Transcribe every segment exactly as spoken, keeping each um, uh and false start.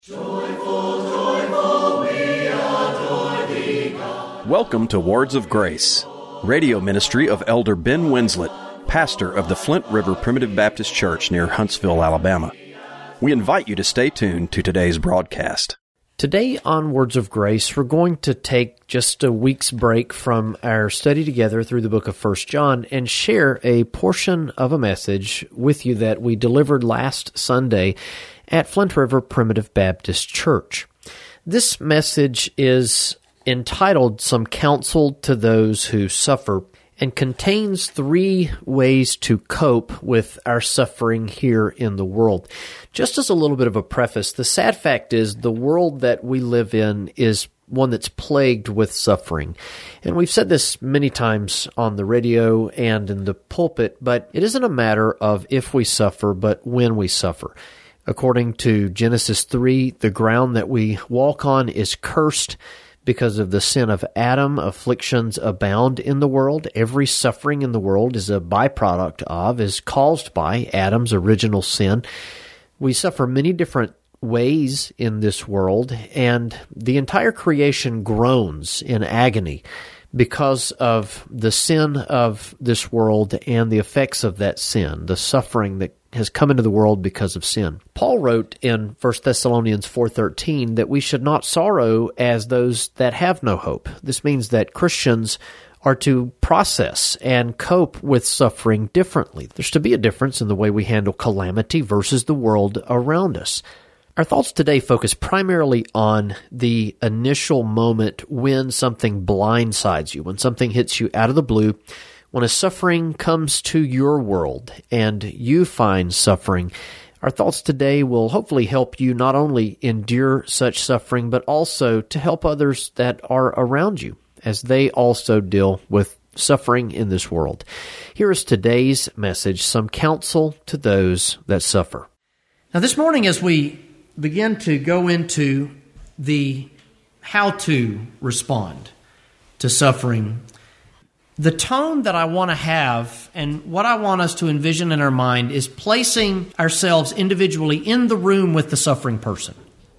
Joyful, joyful, we adore thee, God. Welcome to Words of Grace, radio ministry of Elder Ben Winslet, pastor of the Flint River Primitive Baptist Church near Huntsville, Alabama. We invite you to stay tuned to today's broadcast. Today on Words of Grace, we're going to take just a week's break from our study together through the book of First John and share a portion of a message with you that we delivered last Sunday at Flint River Primitive Baptist Church. This message is entitled Some Counsel to Those Who Suffer and contains three ways to cope with our suffering here in the world. Just as a little bit of a preface, the sad fact is the world that we live in is one that's plagued with suffering. And we've said this many times on the radio and in the pulpit, but it isn't a matter of if we suffer, but when we suffer. According to Genesis three, the ground that we walk on is cursed because of the sin of Adam. Afflictions abound in the world. Every suffering in the world is a byproduct of, is caused by Adam's original sin. We suffer many different ways in this world, and the entire creation groans in agony because of the sin of this world and the effects of that sin, the suffering that has come into the world because of sin. Paul wrote in First Thessalonians four thirteen that we should not sorrow as those that have no hope. This means that Christians are to process and cope with suffering differently. There's to be a difference in the way we handle calamity versus the world around us. Our thoughts today focus primarily on the initial moment when something blindsides you, when something hits you out of the blue, when a suffering comes to your world and you find suffering. Our thoughts today will hopefully help you not only endure such suffering, but also to help others that are around you as they also deal with suffering in this world. Here is today's message, Some Counsel to Those That Suffer. Now this morning as we begin to go into the how to respond to suffering, the tone that I want to have and what I want us to envision in our mind is placing ourselves individually in the room with the suffering person.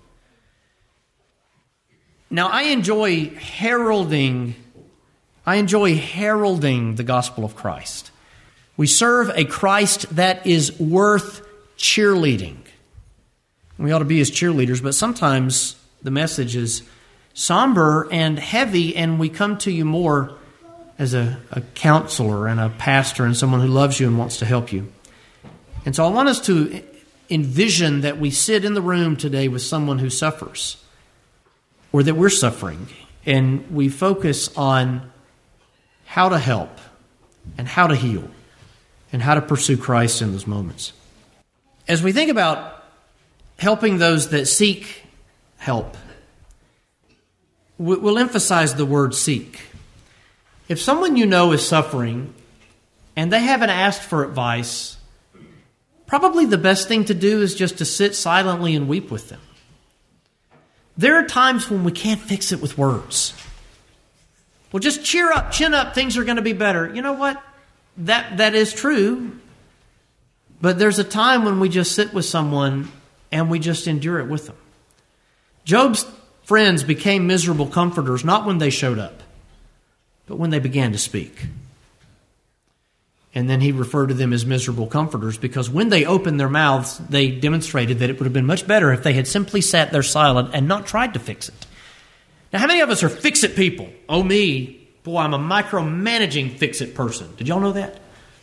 Now, I enjoy heralding, I enjoy heralding the gospel of Christ. We serve a Christ that is worth cheerleading. We ought to be his cheerleaders, but sometimes the message is somber and heavy, and we come to you more as a, a counselor and a pastor and someone who loves you and wants to help you. And so I want us to envision that we sit in the room today with someone who suffers, or that we're suffering, and we focus on how to help and how to heal and how to pursue Christ in those moments. As we think about helping those that seek help, we'll emphasize the word seek. If someone you know is suffering and they haven't asked for advice, probably the best thing to do is just to sit silently and weep with them. There are times when we can't fix it with words. Well, just cheer up, chin up, things are going to be better. You know what? That that is true. But there's a time when we just sit with someone and we just endure it with them. Job's friends became miserable comforters, not when they showed up, but when they began to speak. And then he referred to them as miserable comforters because when they opened their mouths, they demonstrated that it would have been much better if they had simply sat there silent and not tried to fix it. Now, how many of us are fix-it people? Oh, me. Boy, I'm a micromanaging fix-it person. Did y'all know that?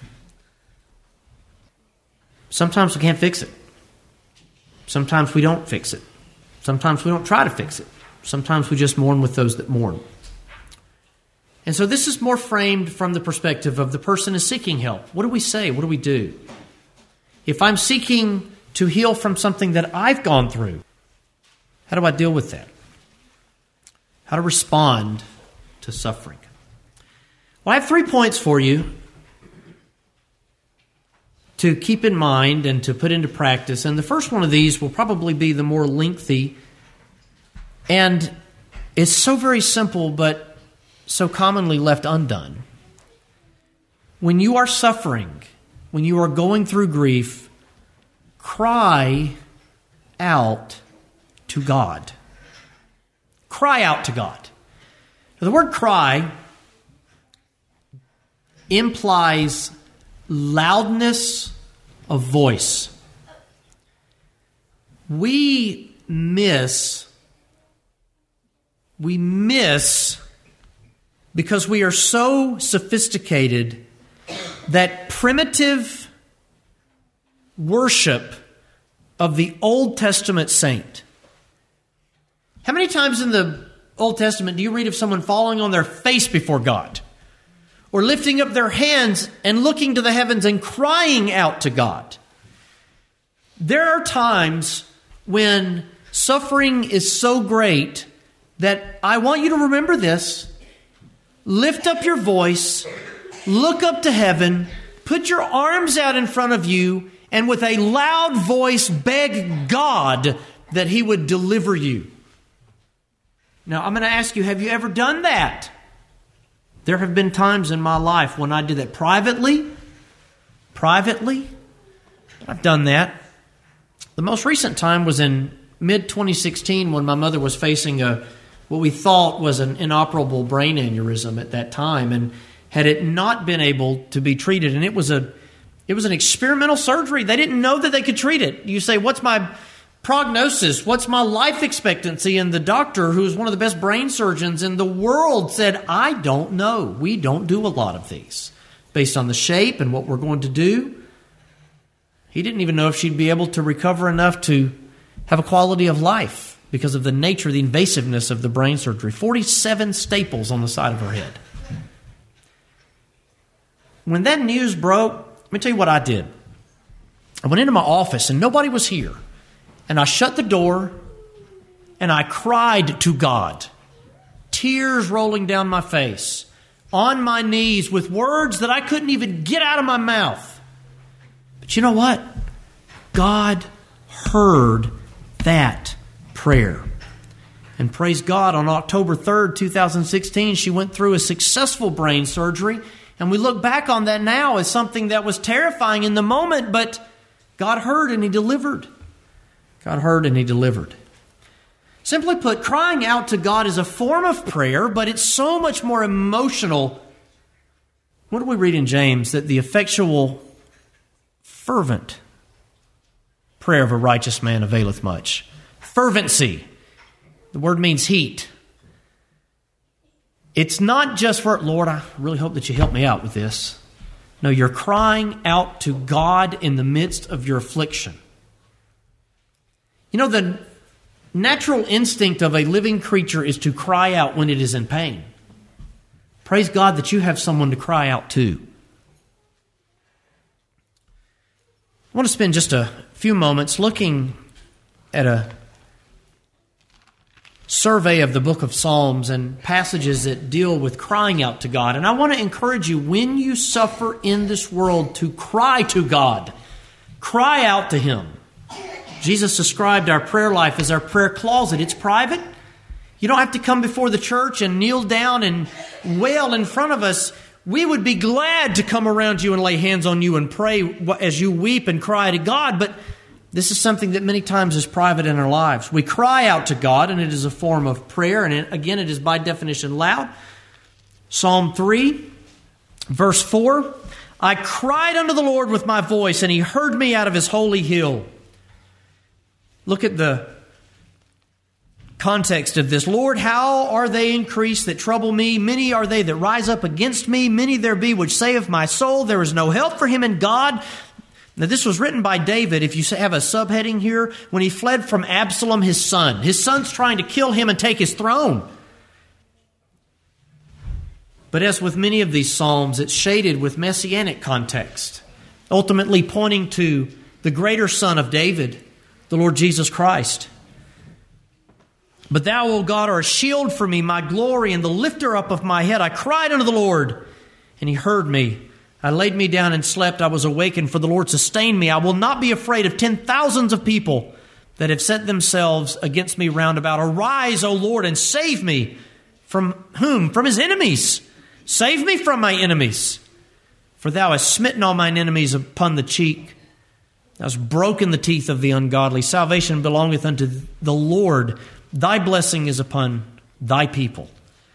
Sometimes we can't fix it. Sometimes we don't fix it. Sometimes we don't try to fix it. Sometimes we just mourn with those that mourn. And so this is more framed from the perspective of the person is seeking help. What do we say? What do we do? If I'm seeking to heal from something that I've gone through, how do I deal with that? How to respond to suffering? Well, I have three points for you to keep in mind and to put into practice. And the first one of these will probably be the more lengthy. And it's so very simple, but so commonly left undone. When you are suffering, when you are going through grief, cry out to God. Cry out to God. Now, the word cry implies loudness of voice. We miss, we miss because we are so sophisticated that primitive worship of the Old Testament saint. How many times in the Old Testament do you read of someone falling on their face before God? Or lifting up their hands and looking to the heavens and crying out to God? There are times when suffering is so great that I want you to remember this. Lift up your voice, look up to heaven, put your arms out in front of you, and with a loud voice beg God that He would deliver you. Now, I'm going to ask you, have you ever done that? There have been times in my life when I did that privately. Privately. I've done that. The most recent time was in mid twenty sixteen when my mother was facing a what we thought was an inoperable brain aneurysm at that time, and had it not been able to be treated, and it was a it was an experimental surgery. They didn't know that they could treat it. You say, what's my prognosis? What's my life expectancy? And the doctor, who was one of the best brain surgeons in the world, said, I don't know. We don't do a lot of these based on the shape and what we're going to do. He didn't even know if she'd be able to recover enough to have a quality of life because of the nature, the invasiveness of the brain surgery. forty-seven staples on the side of her head. When that news broke, let me tell you what I did. I went into my office and nobody was here. And I shut the door and I cried to God. Tears rolling down my face. On my knees with words that I couldn't even get out of my mouth. But you know what? God heard that prayer. And praise God, on October third, twenty sixteen, she went through a successful brain surgery. And we look back on that now as something that was terrifying in the moment, but God heard and He delivered. God heard and He delivered. Simply put, crying out to God is a form of prayer, but it's so much more emotional. What do we read in James? That the effectual, fervent prayer of a righteous man availeth much. Fervency. The word means heat. It's not just for, Lord, I really hope that you help me out with this. No, you're crying out to God in the midst of your affliction. You know, the natural instinct of a living creature is to cry out when it is in pain. Praise God that you have someone to cry out to. I want to spend just a few moments looking at a survey of the book of Psalms and passages that deal with crying out to God. And I want to encourage you, when you suffer in this world, to cry to God. Cry out to Him. Jesus described our prayer life as our prayer closet. It's private. You don't have to come before the church and kneel down and wail in front of us. We would be glad to come around you and lay hands on you and pray as you weep and cry to God. But this is something that many times is private in our lives. We cry out to God, and it is a form of prayer. And it, again, it is by definition loud. Psalm three, verse four. I cried unto the Lord with my voice, and He heard me out of His holy hill. Look at the context of this. Lord, how are they increased that trouble me? Many are they that rise up against me. Many there be which say of my soul, there is no help for him in God. Now, this was written by David, if you have a subheading here, when he fled from Absalom, his son. His son's trying to kill him and take his throne. But as with many of these psalms, it's shaded with messianic context, ultimately pointing to the greater Son of David, the Lord Jesus Christ. But Thou, O God, art a shield for me, my glory, and the lifter up of my head. I cried unto the Lord, and He heard me. I laid me down and slept. I was awakened, for the Lord sustained me. I will not be afraid of ten thousands of people that have set themselves against me round about. Arise, O Lord, and save me. From whom? From His enemies. Save me from my enemies. For Thou hast smitten all mine enemies upon the cheek. Thou hast broken the teeth of the ungodly. Salvation belongeth unto the Lord. Thy blessing is upon thy people.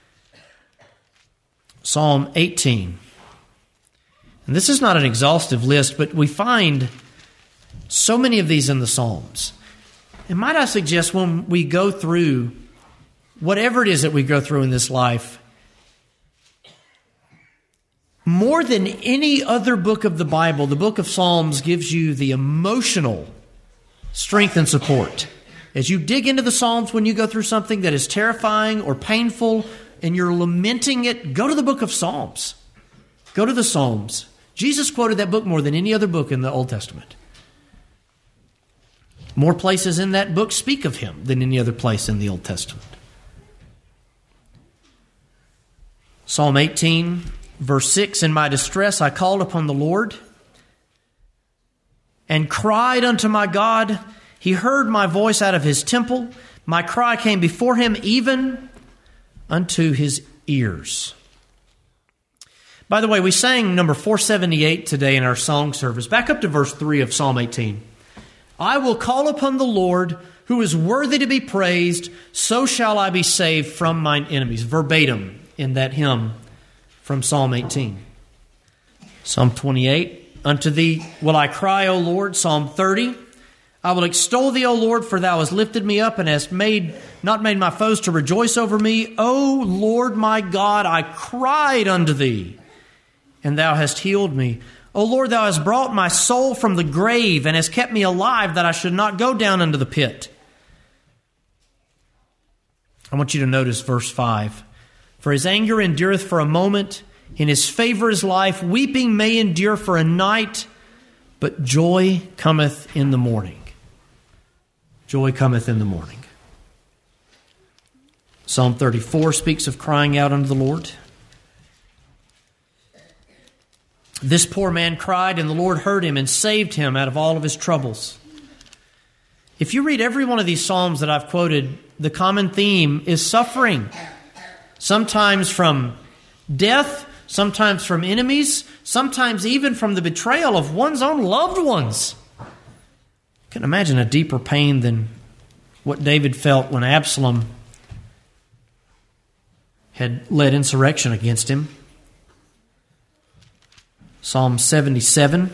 Psalm eighteen. And this is not an exhaustive list, but we find so many of these in the Psalms. And might I suggest when we go through whatever it is that we go through in this life, more than any other book of the Bible, the book of Psalms gives you the emotional strength and support. As you dig into the Psalms when you go through something that is terrifying or painful and you're lamenting it, go to the book of Psalms. Go to the Psalms. Jesus quoted that book more than any other book in the Old Testament. More places in that book speak of him than any other place in the Old Testament. Psalm eighteen, verse six, in my distress I called upon the Lord and cried unto my God. He heard my voice out of his temple. My cry came before him, even unto his ears. By the way, we sang number four seventy-eight today in our song service. Back up to verse three of Psalm eighteen. I will call upon the Lord, who is worthy to be praised, so shall I be saved from mine enemies. Verbatim in that hymn from Psalm eighteen. Psalm twenty-eight, unto thee will I cry, O Lord. Psalm thirty, I will extol thee, O Lord, for thou hast lifted me up and hast made not made my foes to rejoice over me. O Lord my God, I cried unto thee, and thou hast healed me. O Lord, thou hast brought my soul from the grave and hast kept me alive, that I should not go down into the pit. I want you to notice verse five. For his anger endureth for a moment, in his favor is life. Weeping may endure for a night, but joy cometh in the morning. Joy cometh in the morning. Psalm thirty-four speaks of crying out unto the Lord. This poor man cried, and the Lord heard him and saved him out of all of his troubles. If you read every one of these Psalms that I've quoted, the common theme is suffering. Sometimes from death, sometimes from enemies, sometimes even from the betrayal of one's own loved ones. I can imagine a deeper pain than what David felt when Absalom had led insurrection against him. Psalm seventy-seven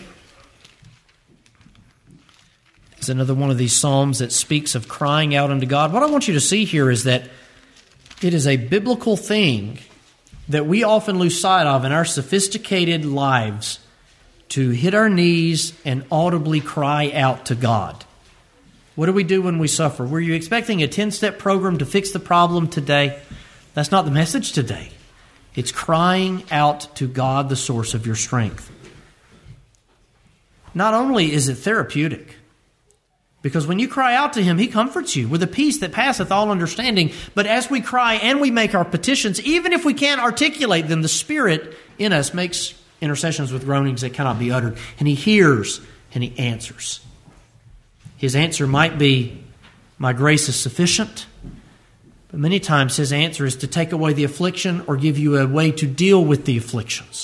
is another one of these psalms that speaks of crying out unto God. What I want you to see here is that it is a biblical thing that we often lose sight of in our sophisticated lives, to hit our knees and audibly cry out to God. What do we do when we suffer? Were you expecting a ten-step program to fix the problem today? That's not the message today. It's crying out to God, the source of your strength. Not only is it therapeutic, because when you cry out to Him, He comforts you with a peace that passeth all understanding. But as we cry and we make our petitions, even if we can't articulate them, the Spirit in us makes intercessions with groanings that cannot be uttered. And He hears and He answers. His answer might be, my grace is sufficient. But many times His answer is to take away the affliction or give you a way to deal with the afflictions.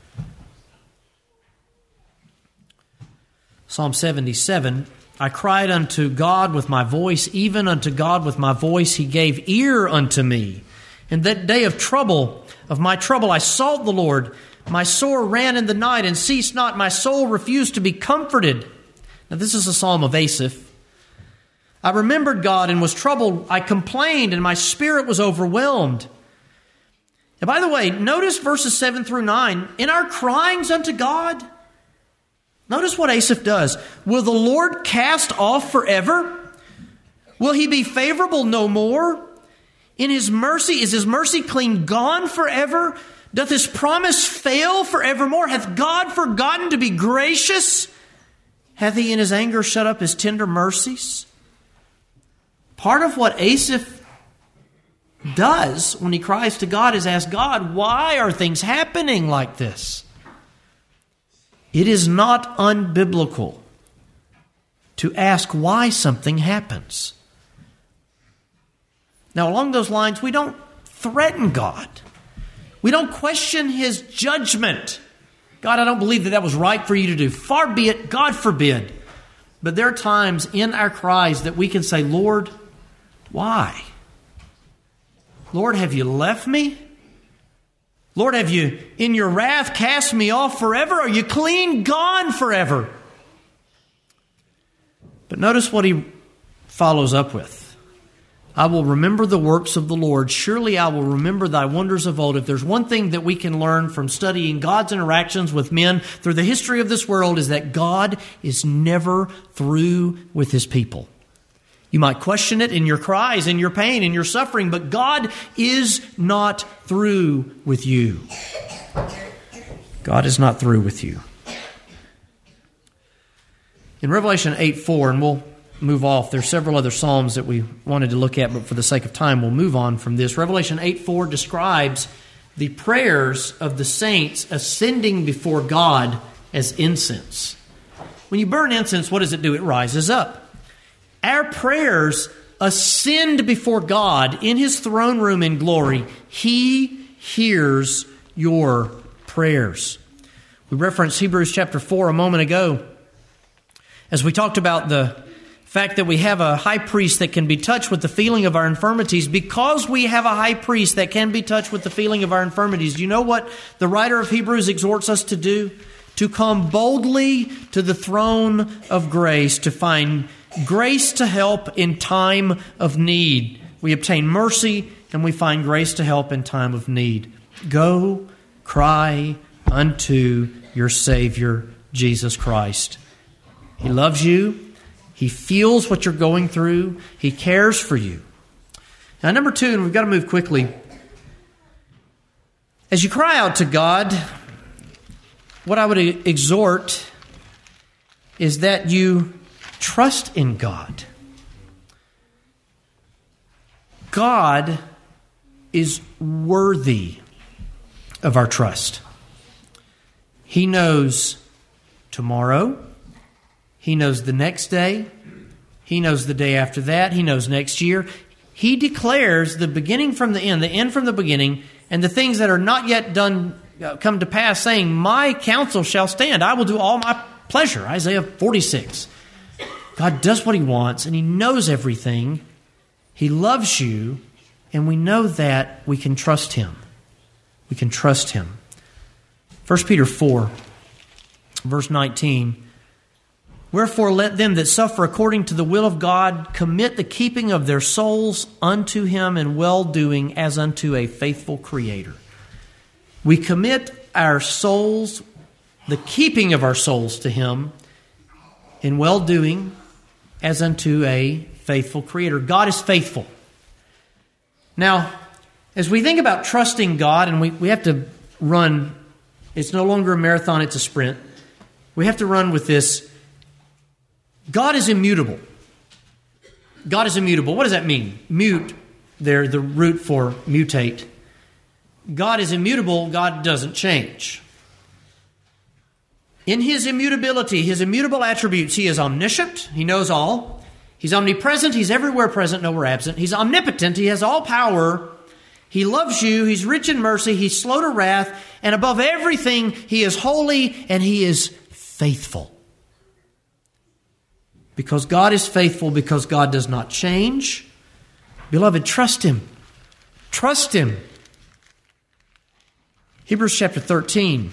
Psalm seventy-seven, I cried unto God with my voice, even unto God with my voice He gave ear unto me. In that day of trouble, of my trouble, I sought the Lord. My sore ran in the night and ceased not. My soul refused to be comforted. Now this is a psalm of Asaph. I remembered God and was troubled. I complained and my spirit was overwhelmed. And by the way, notice verses seven through nine. In our cryings unto God, notice what Asaph does. Will the Lord cast off forever? Will He be favorable no more? In His mercy, is His mercy clean gone forever? Doth His promise fail forevermore? Hath God forgotten to be gracious? Hath He in His anger shut up His tender mercies? Part of what Asaph does when he cries to God is ask God, why are things happening like this? It is not unbiblical to ask why something happens. Now, along those lines, we don't threaten God. We don't question His judgment. God, I don't believe that that was right for you to do. Far be it, God forbid. But there are times in our cries that we can say, Lord, why? Lord, have you left me? Lord, have you, in your wrath, cast me off forever? Are you clean gone forever? But notice what he follows up with. I will remember the works of the Lord. Surely I will remember thy wonders of old. If there's one thing that we can learn from studying God's interactions with men through the history of this world is that God is never through with His people. You might question it in your cries, in your pain, in your suffering, but God is not through with you. God is not through with you. In Revelation eight four, and we'll move off. There's several other Psalms that we wanted to look at, but for the sake of time, we'll move on from this. Revelation eight four describes the prayers of the saints ascending before God as incense. When you burn incense, what does it do? It rises up. Our prayers ascend before God in His throne room in glory. He hears your prayers. We referenced Hebrews chapter four a moment ago as we talked about the fact that we have a high priest that can be touched with the feeling of our infirmities. Because we have a high priest that can be touched with the feeling of our infirmities, do you know what the writer of Hebrews exhorts us to do? To come boldly to the throne of grace, to find grace to help in time of need. We obtain mercy and we find grace to help in time of need. Go cry unto your Savior, Jesus Christ. He loves you. He feels what you're going through. He cares for you. Now, number two, and we've got to move quickly. As you cry out to God, what I would exhort is that you trust in God. God is worthy of our trust. He knows tomorrow. He knows the next day. He knows the day after that. He knows next year. He declares the beginning from the end, the end from the beginning, and the things that are not yet done uh, come to pass, saying, my counsel shall stand. I will do all my pleasure. Isaiah forty-six. God does what He wants, and He knows everything. He loves you, and we know that we can trust Him. We can trust Him. First Peter four, verse nineteen. Wherefore let them that suffer according to the will of God commit the keeping of their souls unto Him in well-doing as unto a faithful Creator. We commit our souls, the keeping of our souls to Him in well-doing as unto a faithful Creator. God is faithful. Now, as we think about trusting God, and we, we have to run, it's no longer a marathon, it's a sprint. We have to run with this. God is immutable. God is immutable. What does that mean? Mute, they're the root for mutate. God is immutable. God doesn't change. In His immutability, His immutable attributes, He is omniscient. He knows all. He's omnipresent. He's everywhere present, nowhere absent. He's omnipotent. He has all power. He loves you. He's rich in mercy. He's slow to wrath. And above everything, He is holy and He is faithful. Because God is faithful, because God does not change. Beloved, trust Him. Trust Him. Hebrews chapter thirteen.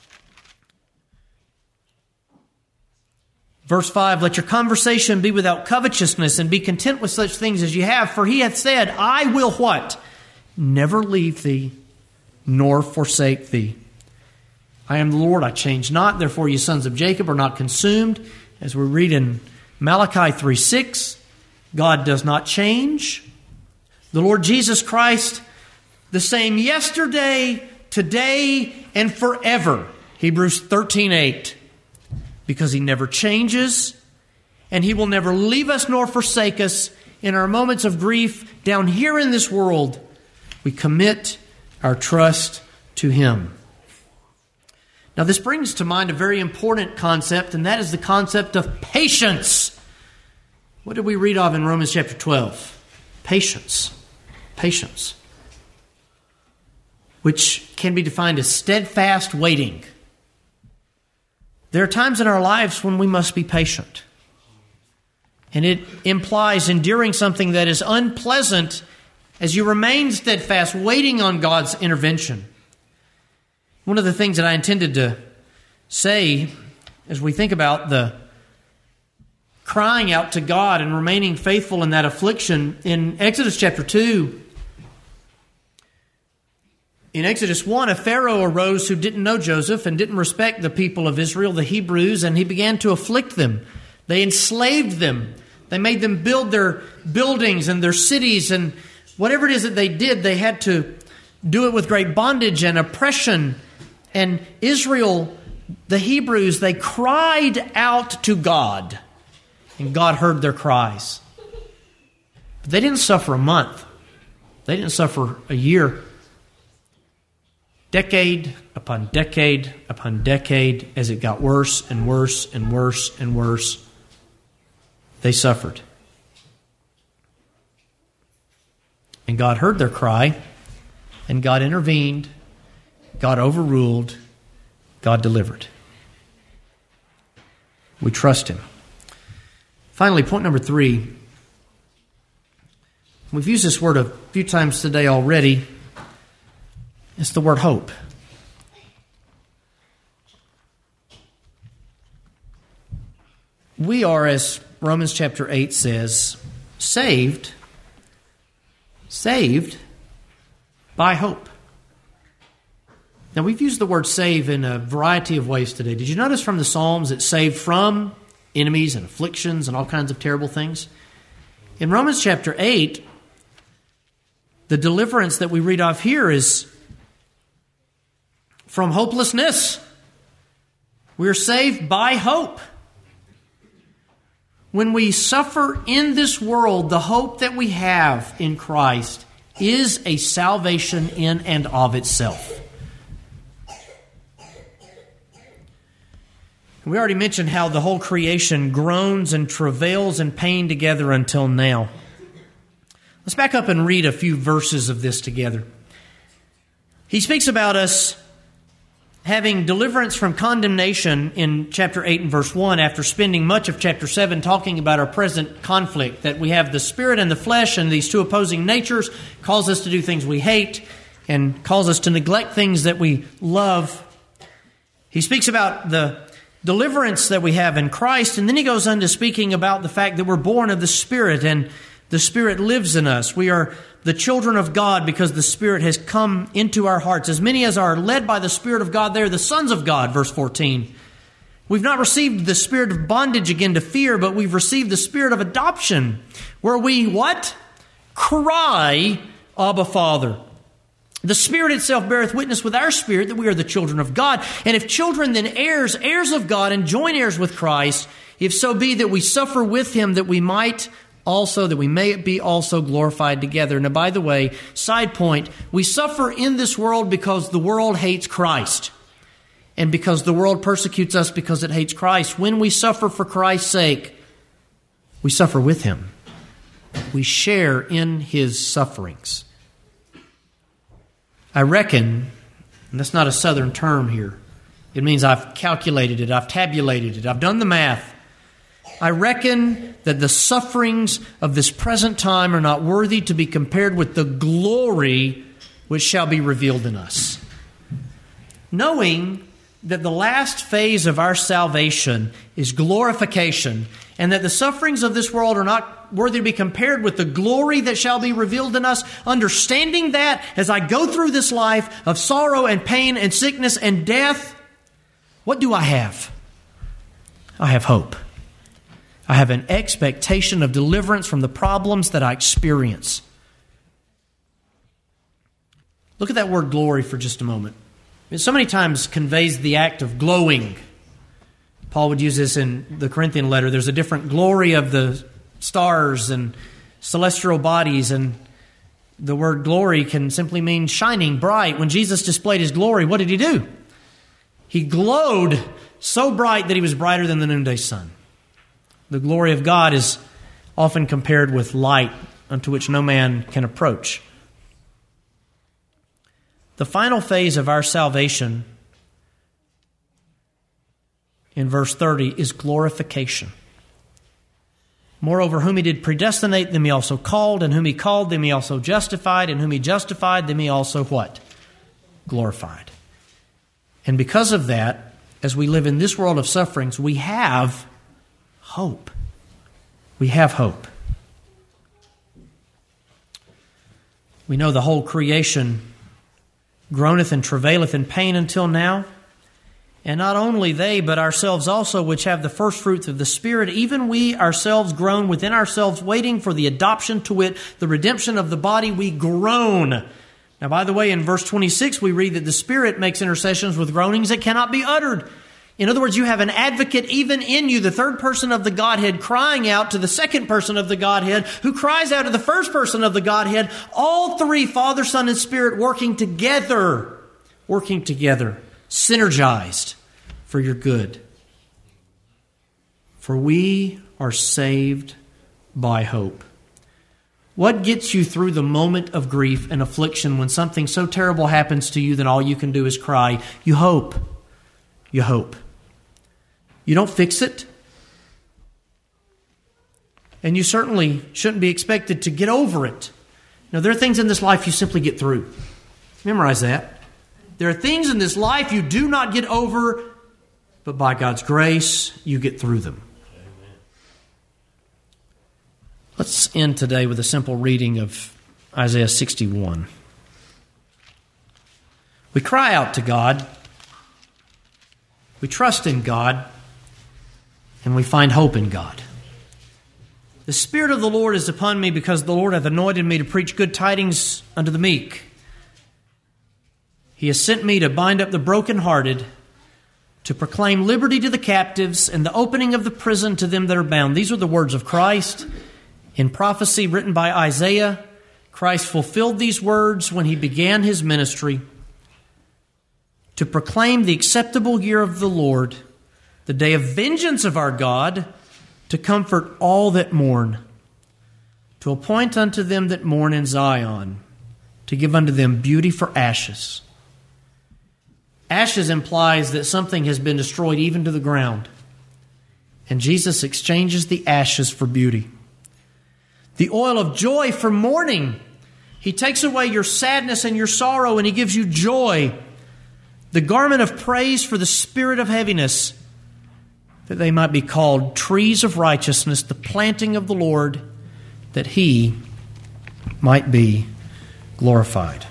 Verse five, let your conversation be without covetousness, and be content with such things as you have. For He hath said, I will what? Never leave thee, nor forsake thee. I am the Lord, I change not. Therefore ye sons of Jacob are not consumed. As we read in Malachi three six, God does not change. The Lord Jesus Christ, the same yesterday, today, and forever. Hebrews thirteen eight. Because He never changes, and He will never leave us nor forsake us in our moments of grief down here in this world. We commit our trust to Him. Now, this brings to mind a very important concept, and that is the concept of patience. What did we read of in Romans chapter twelve? Patience. Patience. Which can be defined as steadfast waiting. There are times in our lives when we must be patient. And it implies enduring something that is unpleasant as you remain steadfast, waiting on God's intervention. One of the things that I intended to say as we think about the crying out to God and remaining faithful in that affliction, in Exodus chapter two, in Exodus one, a Pharaoh arose who didn't know Joseph and didn't respect the people of Israel, the Hebrews, and he began to afflict them. They enslaved them. They made them build their buildings and their cities, and whatever it is that they did, they had to do it with great bondage and oppression. And Israel, the Hebrews, they cried out to God, and God heard their cries. But they didn't suffer a month. They didn't suffer a year. Decade upon decade upon decade, as it got worse and worse and worse and worse, they suffered. And God heard their cry, and God intervened, God overruled, God delivered. We trust Him. Finally, point number three. We've used this word a few times today already. It's the word hope. We are, as Romans chapter eight says, saved, saved by hope. Now, we've used the word save in a variety of ways today. Did you notice from the Psalms it's saved from enemies and afflictions and all kinds of terrible things? In Romans chapter eight, the deliverance that we read off here is from hopelessness. We're saved by hope. When we suffer in this world, the hope that we have in Christ is a salvation in and of itself. We already mentioned how the whole creation groans and travails in pain together until now. Let's back up and read a few verses of this together. He speaks about us having deliverance from condemnation in chapter eight and verse one, after spending much of chapter seven talking about our present conflict, that we have the spirit and the flesh, and these two opposing natures cause us to do things we hate and cause us to neglect things that we love. He speaks about the deliverance that we have in Christ, and then he goes on to speaking about the fact that we're born of the Spirit and the Spirit lives in us. We are the children of God because the Spirit has come into our hearts. As many as are led by the Spirit of God, they are the sons of God, verse fourteen. We've not received the spirit of bondage again to fear, but we've received the spirit of adoption, where we, what? Cry, Abba, Father. The Spirit itself beareth witness with our spirit that we are the children of God. And if children, then heirs, heirs of God, and joint heirs with Christ, if so be that we suffer with Him, that we might also, that we may be also glorified together. Now, by the way, side point, we suffer in this world because the world hates Christ. And because the world persecutes us because it hates Christ. When we suffer for Christ's sake, we suffer with Him. We share in His sufferings. I reckon, and that's not a southern term here, it means I've calculated it, I've tabulated it, I've done the math. I reckon that the sufferings of this present time are not worthy to be compared with the glory which shall be revealed in us. Knowing that the last phase of our salvation is glorification, and that the sufferings of this world are not worthy to be compared with the glory that shall be revealed in us, understanding that as I go through this life of sorrow and pain and sickness and death, what do I have? I have hope. I have an expectation of deliverance from the problems that I experience. Look at that word glory for just a moment. It so many times conveys the act of glowing. Paul would use this in the Corinthian letter. There's a different glory of the stars and celestial bodies, and the word glory can simply mean shining bright. When Jesus displayed His glory, what did He do? He glowed so bright that He was brighter than the noonday sun. The glory of God is often compared with light unto which no man can approach. The final phase of our salvation in verse thirty is glorification. Moreover, whom he did predestinate, them he also called, and whom he called, them he also justified, and whom he justified, them he also what? Glorified. And because of that, as we live in this world of sufferings, we have hope. We have hope. We know the whole creation groaneth and travaileth in pain until now. And not only they, but ourselves also, which have the first fruits of the Spirit, even we ourselves groan within ourselves, waiting for the adoption, to wit, the redemption of the body. We groan. Now, by the way, in verse twenty-six, we read that the Spirit makes intercessions with groanings that cannot be uttered. In other words, you have an advocate even in you, the third person of the Godhead, crying out to the second person of the Godhead, who cries out to the first person of the Godhead. All three, Father, Son, and Spirit, working together, working together, synergized for your good. For we are saved by hope. What gets you through the moment of grief and affliction when something so terrible happens to you that all you can do is cry? You hope. You hope. You don't fix it. And you certainly shouldn't be expected to get over it. Now, there are things in this life you simply get through. Memorize that. There are things in this life you do not get over, but by God's grace, you get through them. Amen. Let's end today with a simple reading of Isaiah sixty-one. We cry out to God. We trust in God. And we find hope in God. The Spirit of the Lord is upon me, because the Lord hath anointed me to preach good tidings unto the meek. He has sent me to bind up the brokenhearted, to proclaim liberty to the captives, and the opening of the prison to them that are bound. These are the words of Christ in prophecy written by Isaiah. Christ fulfilled these words when he began his ministry, to proclaim the acceptable year of the Lord, the day of vengeance of our God, to comfort all that mourn, to appoint unto them that mourn in Zion, to give unto them beauty for ashes. Ashes implies that something has been destroyed even to the ground. And Jesus exchanges the ashes for beauty. The oil of joy for mourning. He takes away your sadness and your sorrow, and he gives you joy. The garment of praise for the spirit of heaviness, that they might be called trees of righteousness, the planting of the Lord, that he might be glorified.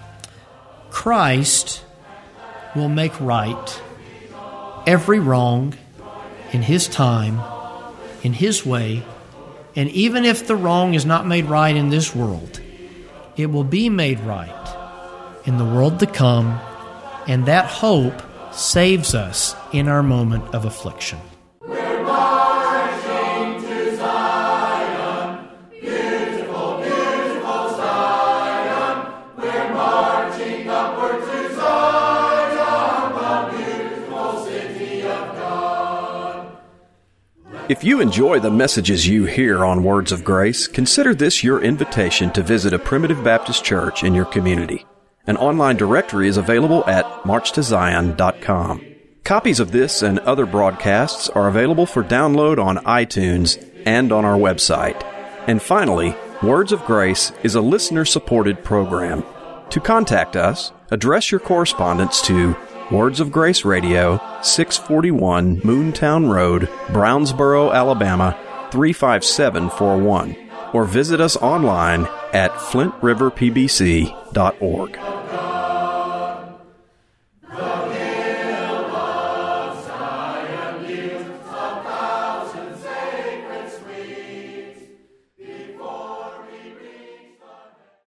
Christ will make right every wrong in his time, in his way, and even if the wrong is not made right in this world, it will be made right in the world to come, and that hope saves us in our moment of affliction. We're marching to Zion, beautiful, beautiful Zion. We're marching upward to Zion, the beautiful city of God. If you enjoy the messages you hear on Words of Grace, consider this your invitation to visit a Primitive Baptist church in your community. An online directory is available at march to zion dot com. Copies of this and other broadcasts are available for download on iTunes and on our website. And finally, Words of Grace is a listener-supported program. To contact us, address your correspondence to Words of Grace Radio, six forty-one Moontown Road, Brownsboro, Alabama, three five seven four one, or visit us online at flint river p b c dot org.